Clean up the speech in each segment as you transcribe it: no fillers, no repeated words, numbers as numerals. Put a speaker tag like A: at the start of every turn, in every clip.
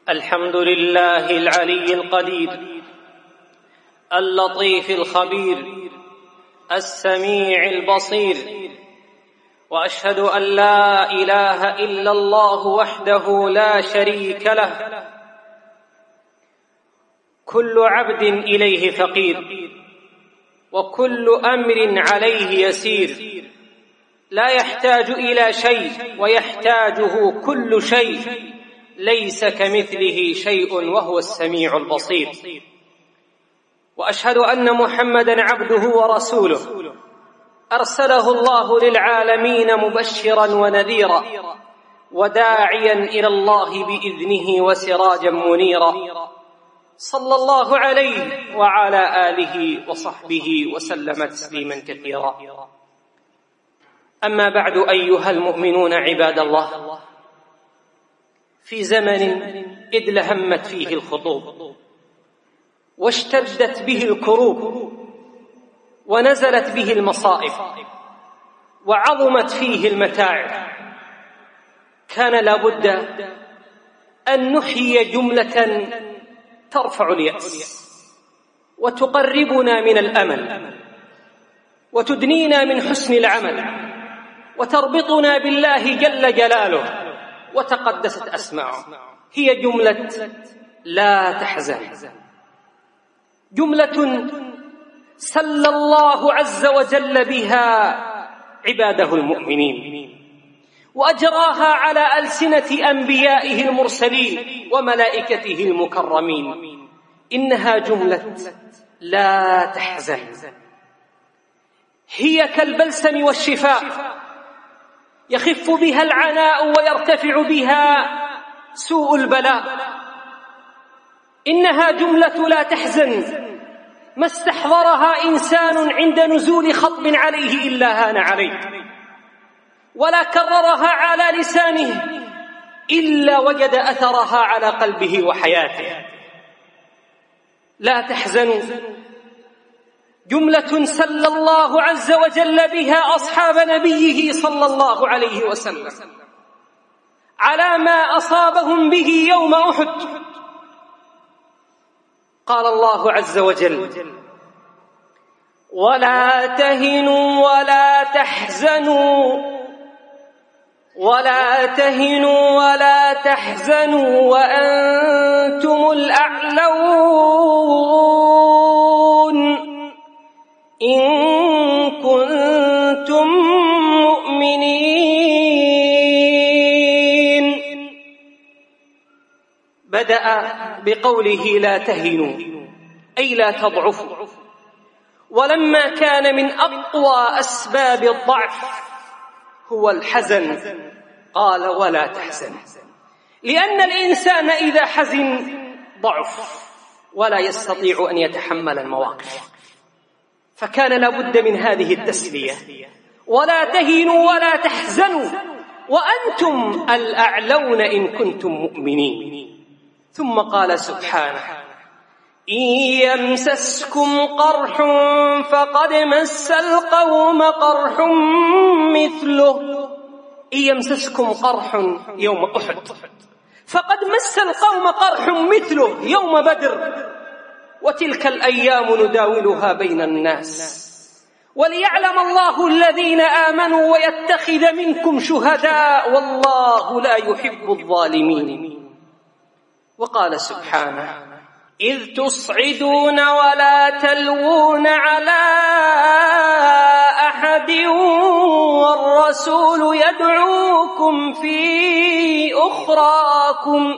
A: الحمد لله العلي القدير اللطيف الخبير السميع البصير، وأشهد أن لا إله إلا الله وحده لا شريك له، كل عبد إليه فقير وكل أمر عليه يسير، لا يحتاج إلى شيء ويحتاجه كل شيء، ليس كمثله شيء وهو السميع البصير. وأشهد أن محمدًا عبده ورسوله أرسله الله للعالمين مبشرًا ونذيرًا وداعيًا إلى الله بإذنه وسراجًا منيرًا، صلى الله عليه وعلى آله وصحبه وسلم تسليمًا كثيرًا. أما بعد، أيها المؤمنون عباد الله، في زمن إذ لهمت فيه الخطوب واشتدت به الكروب ونزلت به المصائب وعظمت فيه المتاعب، كان لابد أن نحيي جملة ترفع اليأس وتقربنا من الأمل وتدنينا من حسن العمل وتربطنا بالله جل جلاله وتقدست أسماؤه. هي جملة لا تحزن، جملة سلى الله عز وجل بها عباده المؤمنين وأجراها على ألسنة أنبيائه المرسلين وملائكته المكرمين. إنها جملة لا تحزن، هي كالبلسم والشفاء، يخف بها العناء ويرتفع بها سوء البلاء. إنها جملة لا تحزن ما استحضرها إنسان عند نزول خطب عليه إلا هان عليه، ولا كررها على لسانه إلا وجد أثرها على قلبه وحياته. لا تحزنوا جملة سلى الله عز وجل بها أصحاب نبيه صلى الله عليه وسلم على ما أصابهم به يوم أحد. قال الله عز وجل: ولا تهنوا ولا تحزنوا وأنتم الأعلون إن كنتم مؤمنين. بدأ بقوله لا تهنوا أي لا تضعفوا، ولما كان من أقوى أسباب الضعف هو الحزن قال ولا تحزن، لأن الإنسان إذا حزن ضعف ولا يستطيع أن يتحمل المواقف، فكان لابد من هذه التسلية: ولا تهنوا ولا تحزنوا وأنتم الأعلون إن كنتم مؤمنين. ثم قال سبحانه: إن يمسسكم قرح فقد مس القوم قرح مثله. إن يمسسكم قرح يوم أحد فقد مس القوم قرح مثله يوم بدر، وتلك الأيام نداولها بين الناس وليعلم الله الذين آمنوا ويتخذ منكم شهداء والله لا يحب الظالمين. وقال سبحانه: إذ تصعدون ولا تلوون على أحد والرسول يدعوكم في أخراكم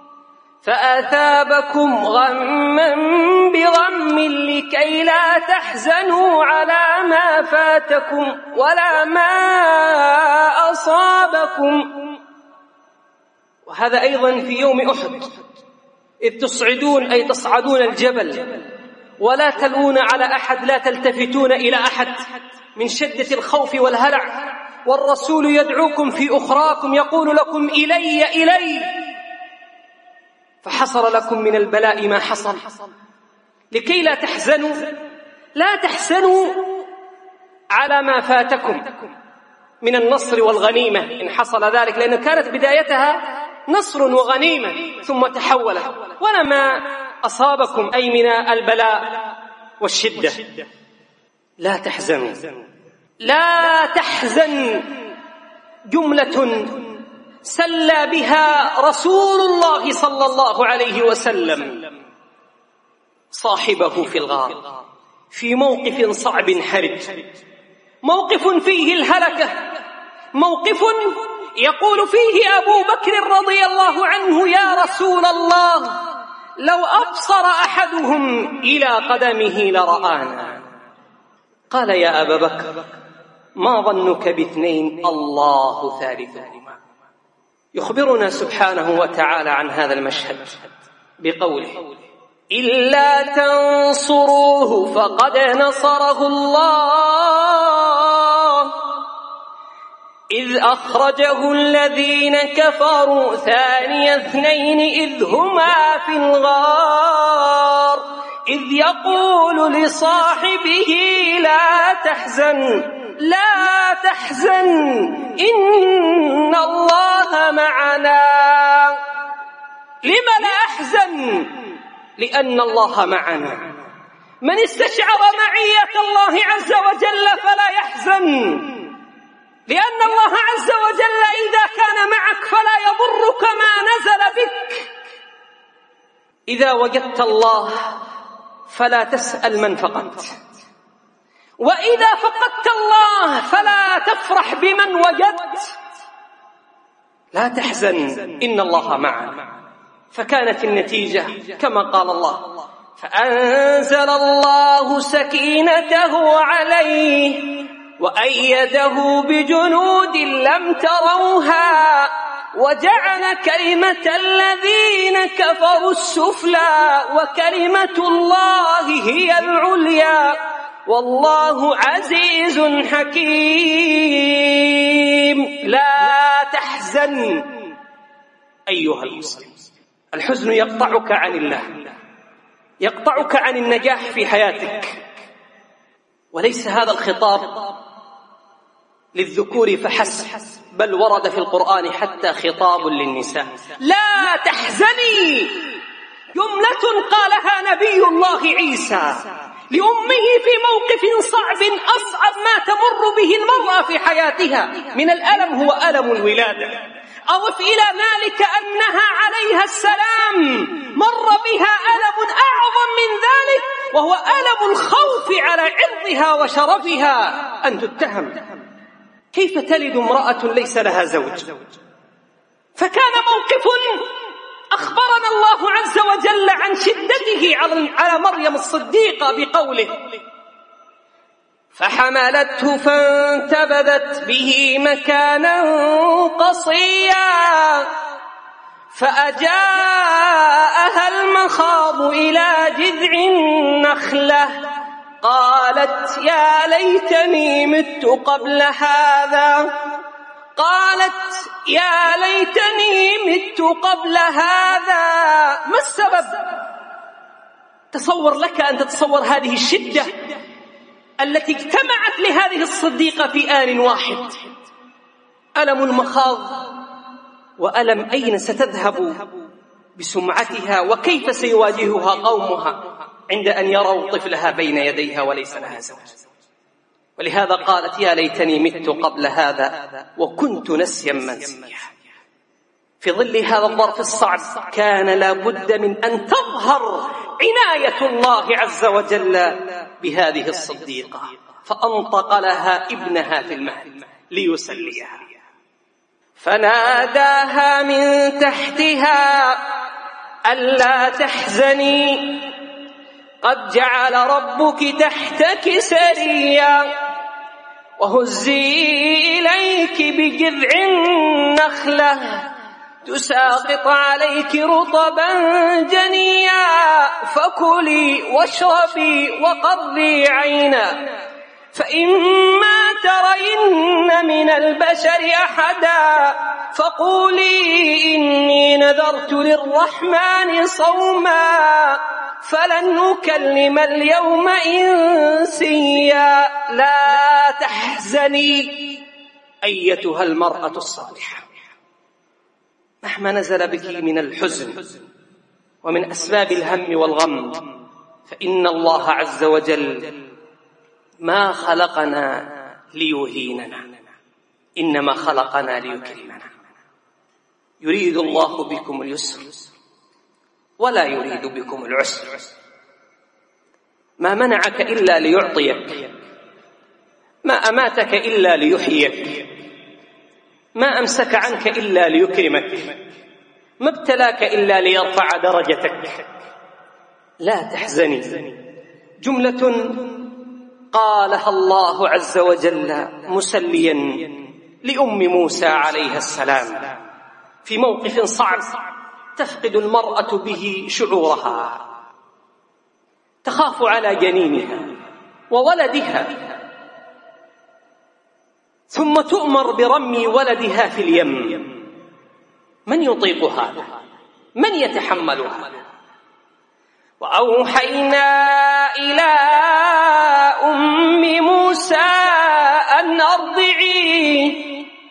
A: فأثابكم غما بغم لكي لا تحزنوا على ما فاتكم ولا ما أصابكم. وهذا أيضا في يوم أحد، إذ تصعدون أي تصعدون الجبل ولا تلوون على أحد، لا تلتفتون إلى أحد من شدة الخوف والهلع، والرسول يدعوكم في أخراكم يقول لكم إلي، فحصل لكم من البلاء ما حصل لكي لا تحزنوا على ما فاتكم من النصر والغنيمة إن حصل ذلك، لأن كانت بدايتها نصر وغنيمة ثم تحولت. ولما أصابكم أي من البلاء والشدة لا تحزنوا. لا تحزن جملة سلى بها رسول الله صلى الله عليه وسلم صاحبه في الغار في موقف صعب حرج، موقف فيه الهلكة، موقف يقول فيه أبو بكر رضي الله عنه: يا رسول الله، لو أبصر أحدهم إلى قدمه لرآنا. قال: يا أبا بكر، ما ظنك باثنين الله ثالثهما. يخبرنا سبحانه وتعالى عن هذا المشهد بقوله: إلا تنصروه فقد نصره الله إذ أخرجه الذين كفروا ثاني اثنين إذ هما في الغار إذ يقول لصاحبه لا تحزن إن الله معنا. لم لا أحزن؟ لأن الله معنا. من استشعر معية الله عز وجل فلا يحزن، لأن الله عز وجل إذا كان معك فلا يضرك ما نزل بك. إذا وجدت الله فلا تسأل من فقدت، وإذا فقدت الله فلا تفرح بمن وجدت. لا تحزن إن الله معنا. فكانت النتيجة كما قال الله: فأنزل الله سكينته عليه وأيده بجنود لم تروها وجعل كلمة الذين كفروا السفلى وكلمة الله هي العليا والله عزيز حكيم. لا تحزن أيها المسلم. الحزن يقطعك عن الله، يقطعك عن النجاح في حياتك. وليس هذا الخطاب للذكور فحسب، بل ورد في القرآن حتى خطاب للنساء. لا تحزني جملة قالها نبي الله عيسى لأمه في موقف صعب أصعب ما تمر به المرأة في حياتها من الألم هو ألم الولادة. أضف إلى ذلك أنها عليها السلام مر بها ألم أعظم من ذلك، وهو ألم الخوف على عرضها وشرفها أن تتهم. كيف تلد امرأة ليس لها زوج؟ فكان موقف أخبرنا الله عز وجل عن شدته على مريم الصديقة بقوله: فحملته فانتبذت به مكانا قصيا فأجاءها المخاض إلى جذع النخلة قالت يا ليتني مت قبل هذا ما السبب؟ تصور لك أن تتصور هذه الشدة التي اجتمعت لهذه الصديقة في آن واحد. ألم المخاض وألم أين ستذهب بسمعتها، وكيف سيواجهها قومها عند أن يروا طفلها بين يديها وليس لها زوج. ولهذا قالت يا ليتني مت قبل هذا وكنت نسيا منسيا. في ظل هذا الظرف الصعب كان لابد من أن تظهر عناية الله عز وجل بهذه الصديقة، فأنطق لها ابنها في المهد ليسليها، فناداها من تحتها ألا تحزني قد جعل ربك تحتك سريا وهزي إليك بجذع النخلة تساقط عليك رطبا جنيا فكلي واشربي وقضي عينا فإما ترين من البشر أحدا فقولي إني نذرت للرحمن صوما فلن نكلم اليوم إنسيا. لا تحزني أيتها المرأة الصالحة. مهما نزل بك من الحزن ومن أسباب الهم والغم، فإن الله عز وجل ما خلقنا ليهيننا، إنما خلقنا ليكرمنا. يريد الله بكم اليسر ولا يريد بكم العسر. ما منعك إلا ليعطيك، ما أماتك إلا ليحييك، ما أمسك عنك إلا ليكرمك، ما ابتلاك إلا ليرفع درجتك. لا تحزني، جملة قالها الله عز وجل مسليا لأم موسى عليه السلام في موقف صعب تفقد المرأة به شعورها، تخاف على جنينها وولدها، ثم تؤمر برمي ولدها في اليم. من يطيق هذا؟ من يتحمل هذا؟ وأوحينا إلى أم موسى أن أرضعيه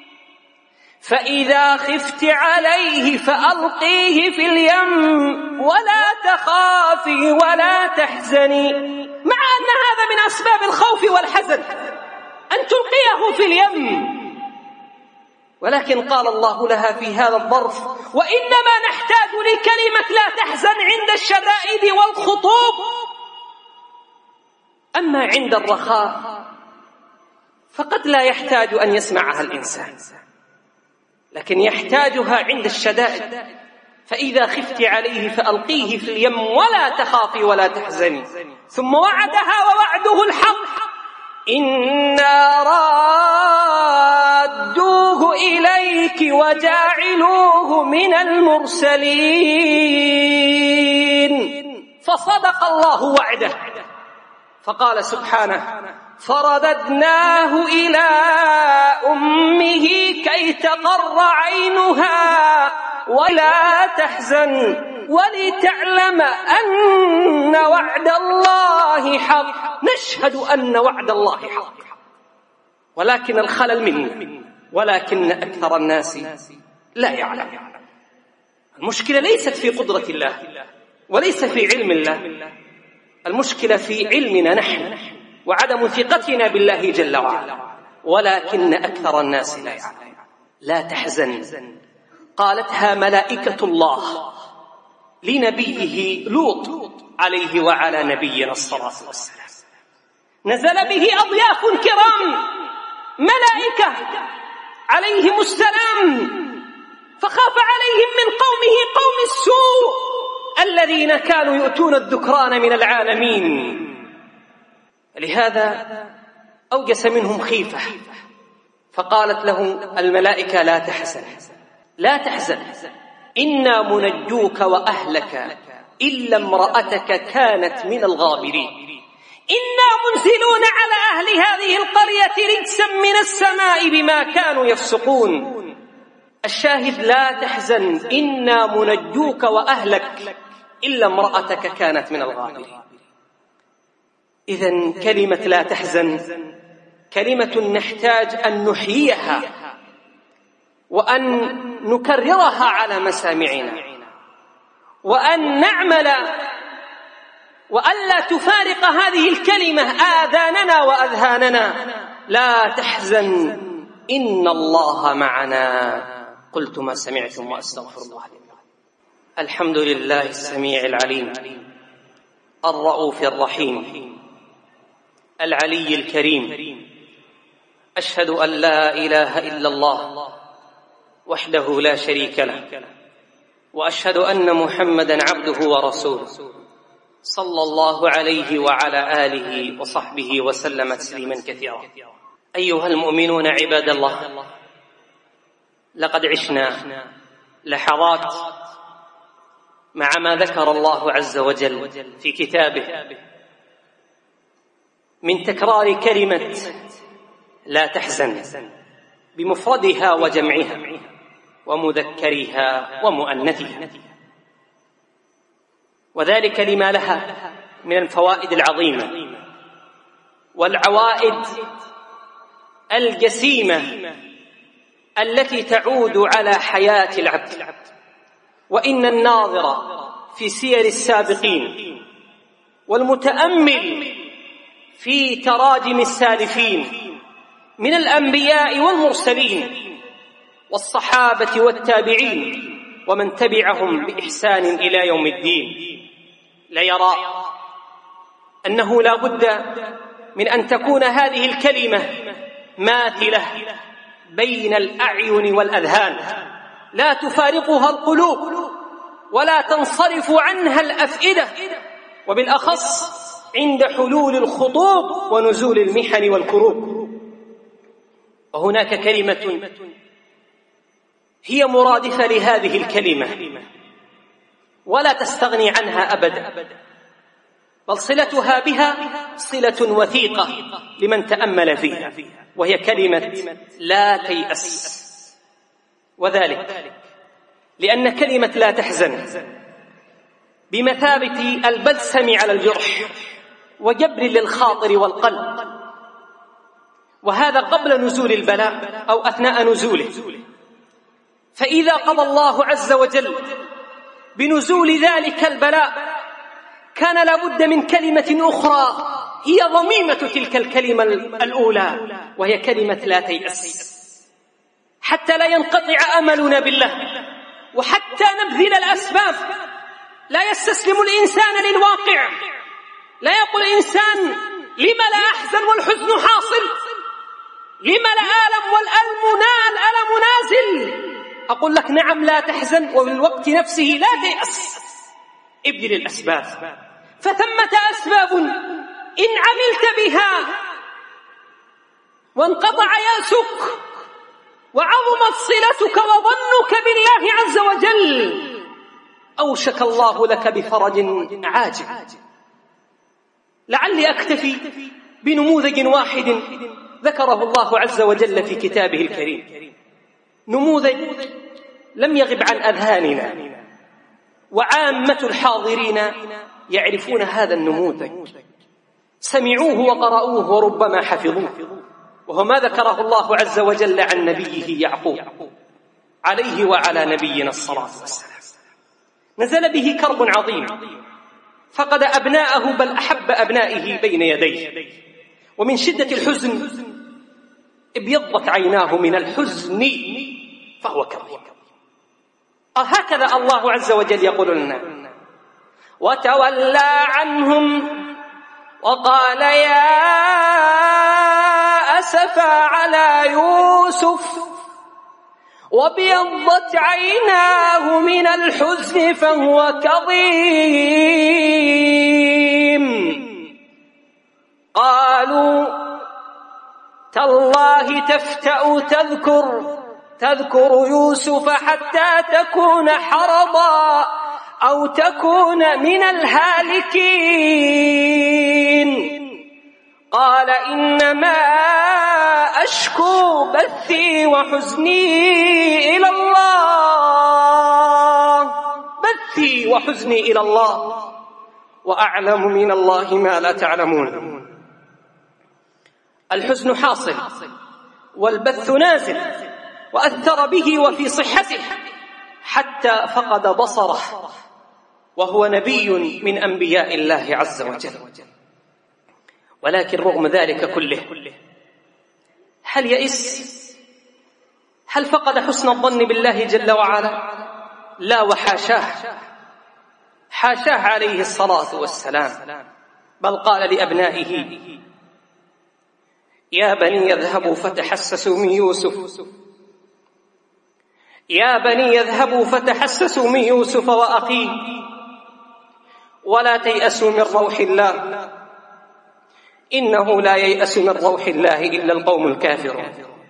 A: فإذا خفت عليه فألقيه في اليم ولا تخافي ولا تحزني. مع أن هذا من أسباب الخوف والحزن أن تلقيه في اليم، ولكن قال الله لها في هذا الظرف: وإنما نحتاج لكلمة لا تحزن عند الشدائد والخطوب، أما عند الرخاء فقد لا يحتاج أن يسمعها الإنسان، لكن يحتاجها عند الشدائد. فإذا خفت عليه فألقيه في اليم ولا تخافي ولا تحزني. ثم وعدها ووعده الحق: إنا رادوه إليك وجاعلوه من المرسلين. فصدق الله وعده، فقال سبحانه: فرددناه إلى أمه كي تقر عينها ولا تحزن ولتعلم أن وعد الله حق. نشهد أن وعد الله حق، ولكن الخلل منا، ولكن أكثر الناس لا يعلم. المشكلة ليست في قدرة الله وليس في علم الله، المشكلة في علمنا نحن وعدم ثقتنا بالله جل وعلا، ولكن أكثر الناس لا يعلم. لا تحزن قالتها ملائكة الله لنبيه لوط عليه وعلى نبينا الصلاة والسلام. نزل به أضياف كرام ملائكة عليهم السلام، فخاف عليهم من قومه قوم السوء الذين كانوا يؤتون الذكران من العالمين، لهذا أوجس منهم خيفة، فقالت له الملائكة: لا تحزن لا تحزن، إنا منجوك وأهلك إلا امرأتك كانت من الغابرين، إنا منزلون على أهل هذه القرية رجسا من السماء بما كانوا يفسقون. الشاهد: لا تحزن، إنا منجوك وأهلك إلا امرأتك كانت من الغابرين. إذن كلمة لا تحزن كلمة نحتاج أن نحييها وأن نكررها على مسامعنا، وأن نعمل وألا تفارق هذه الكلمة آذاننا وأذهاننا. لا تحزن إن الله معنا. قلت ما سمعتم وأستغفر الله لي. الحمد لله السميع العليم الرؤوف الرحيم العلي الكريم. أشهد أن لا إله إلا الله وحده لا شريك له، وأشهد أن محمدًا عبده ورسوله صلى الله عليه وعلى آله وصحبه وسلم تسليمًا كثيرا. أيها المؤمنون عباد الله، لقد عشنا لحظات مع ما ذكر الله عز وجل في كتابه من تكرار كلمة لا تحزن بمفردها وجمعها ومذكرها ومؤنثها، وذلك لما لها من الفوائد العظيمة والعوائد الجسيمة التي تعود على حياة العبد. وإن الناظر في سير السابقين والمتأمل في تراجم السالفين من الأنبياء والمرسلين والصحابة والتابعين ومن تبعهم بإحسان إلى يوم الدين ليرى أنه لا بد من أن تكون هذه الكلمة ماثلة بين الأعين والأذهان، لا تفارقها القلوب ولا تنصرف عنها الأفئدة، وبالأخص عند حلول الخطوب ونزول المحن والكروب. وهناك كلمة هي مرادفة لهذه الكلمة ولا تستغني عنها أبدا، بل صلتها بها صلة وثيقة لمن تأمل فيها، وهي كلمة لا تيأس. وذلك لأن كلمة لا تحزن بمثابة البلسم على الجرح وجبر للخاطر والقلب، وهذا قبل نزول البلاء أو أثناء نزوله. فإذا قضى الله عز وجل بنزول ذلك البلاء كان لابد من كلمة أخرى هي ضميمة تلك الكلمة الأولى، وهي كلمة لا تيأس، حتى لا ينقطع أملنا بالله وحتى نبذل الأسباب. لا يستسلم الإنسان للواقع، لا يقول الإنسان لما لا أحزن والحزن حاصل، لما لا ألم والألم نازل. أقول لك نعم لا تحزن، وفي الوقت نفسه لا تيأس، ابذل الأسباب، فثمة أسباب إن عملت بها وانقطع يأسك وعظمت صلتك وظنك بالله عز وجل أوشك الله لك بفرج عاجل. لعلي أكتفي بنموذج واحد ذكره الله عز وجل في كتابه الكريم، نموذج لم يغب عن أذهاننا، وعامة الحاضرين يعرفون هذا النموذج، سمعوه وقرأوه وربما حفظوه، وهو ما ذكره الله عز وجل عن نبيه يعقوب عليه وعلى نبينا الصلاة والسلام. نزل به كرب عظيم، فقد أبناءه بل أحب أبنائه بين يديه، ومن شدة الحزن ابيضت عيناه من الحزن فهو كظيم. هكذا الله عز وجل يقول لنا: وتولى عنهم وقال يا أسفا على يوسف وابيضت عيناه من الحزن فهو كظيم. قالوا تالله تفتأ تذكر يوسف حتى تكون حرضا أو تكون من الهالكين. قال إنما أشكو بثي وحزني إلى الله وأعلم من الله ما لا تعلمون. الحزن حاصل والبث نازل، وأثر به وفي صحته حتى فقد بصره، وهو نبي من أنبياء الله عز وجل. ولكن رغم ذلك كله هل يئس؟ هل فقد حسن الظن بالله جل وعلا؟ لا وحاشاه، حاشاه عليه الصلاة والسلام، بل قال لأبنائه: يا بني يذهبوا فتحسسوا من يوسف وأخيه ولا تيأسوا من روح الله إنه لا ييأس من روح الله إلا القوم الكافرون.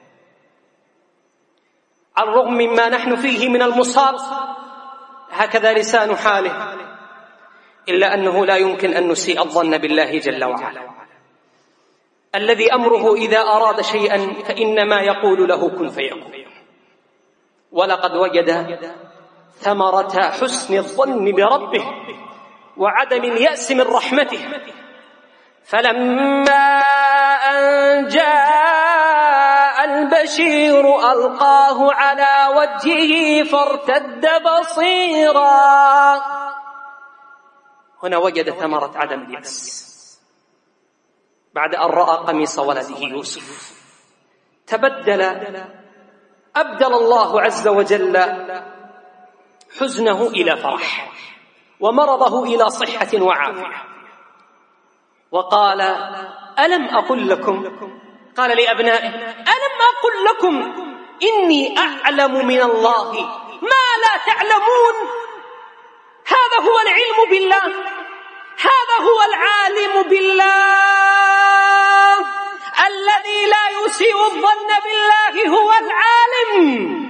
A: على الرغم مما نحن فيه من المصاب، هكذا لسان حاله، إلا أنه لا يمكن أن نسيء الظن بالله جل وعلا، الذي أمره إذا أراد شيئا فإنما يقول له كن فيكون. ولقد وجد ثمرة حسن الظن بربه وعدم اليأس من رحمته، فلما أن جاء البشير ألقاه على وجهه فارتد بصيرا. هنا وجد ثمرة عدم اليأس بعد أن رأى قميص ولده يوسف. أبدل الله عز وجل حزنه إلى فرح ومرضه إلى صحة وعافية، وقال: ألم أقل لكم، قال لأبنائه: ألم أقل لكم إني أعلم من الله ما لا تعلمون. هذا هو العلم بالله، هذا هو العالم بالله الذي لا يسيء الظن بالله، هو العالم.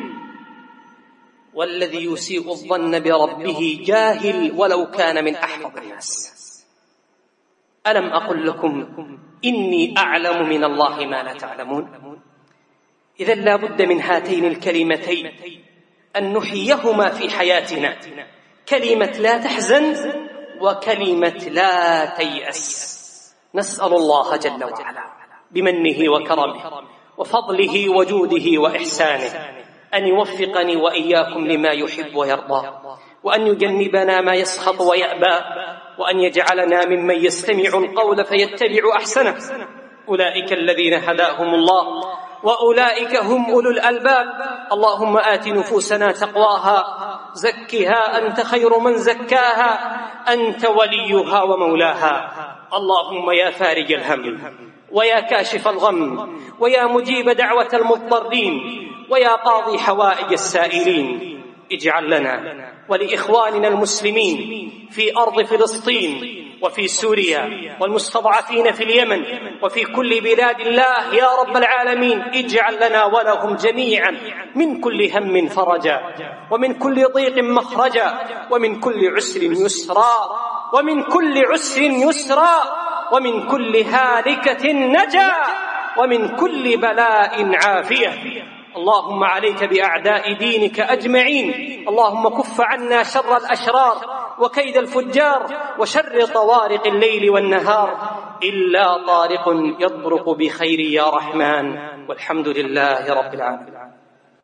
A: والذي يسيء الظن بربه جاهل ولو كان من أحفظ الناس. ألم أقل لكم إني أعلم من الله ما لا تعلمون. إذن لا بد من هاتين الكلمتين أن نحييهما في حياتنا، كلمة لا تحزن وكلمة لا تيأس. نسأل الله جل وعلا بمنه وكرمه وفضله وجوده وإحسانه أن يوفقني وإياكم لما يحب ويرضى، وأن يجنبنا ما يسخط ويأبى، وأن يجعلنا ممن يستمع القول فيتبع أحسنه. أولئك الذين هداهم الله وأولئك هم أولو الألباب. اللهم آت نفوسنا تقواها، زكها أنت خير من زكاها، أنت وليها ومولاها. اللهم يا فارج الهم ويا كاشف الغم ويا مجيب دعوة المضطرين ويا قاضي حوائج السائلين، اجعل لنا ولإخواننا المسلمين في أرض فلسطين وفي سوريا والمستضعفين في اليمن وفي كل بلاد الله يا رب العالمين، اجعل لنا ولهم جميعا من كل هم فرجا، ومن كل ضيق مخرجا، ومن كل عسر يسرا، ومن كل عسر يسرا، ومن كل هالكة نجا، ومن كل بلاء عافية. اللهم عليك بأعداء دينك أجمعين. اللهم كف عنا شر الأشرار وكيد الفجار وشر طوارق الليل والنهار، إلا طارق يطرق بخير يا رحمن، والحمد لله رب العالمين.